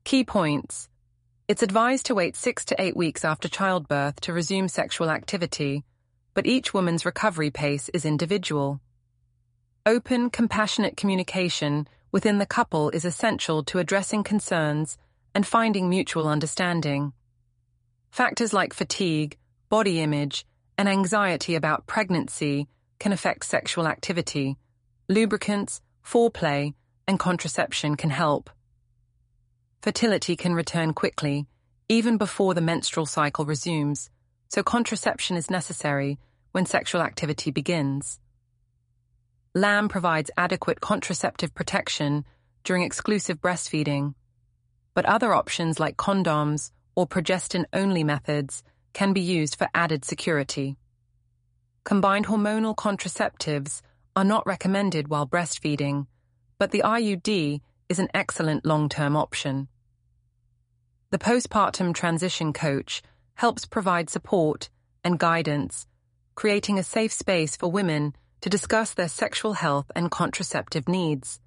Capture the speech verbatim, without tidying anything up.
Key points. It's advised to wait six to eight weeks after childbirth to resume sexual activity, but each woman's recovery pace is individual. Open, compassionate communication within the couple is essential to addressing concerns and finding mutual understanding. Factors like fatigue, body image, and anxiety about pregnancy can affect sexual activity. Lubricants, foreplay, and contraception can help. Fertility can return quickly, even before the menstrual cycle resumes, so contraception is necessary when sexual activity begins. L A M provides adequate contraceptive protection during exclusive breastfeeding, but other options like condoms or progestin-only methods can be used for added security. Combined hormonal contraceptives are not recommended while breastfeeding, but the I U D is an excellent long-term option. The postpartum transition coach helps provide support and guidance, creating a safe space for women to discuss their sexual health and contraceptive needs.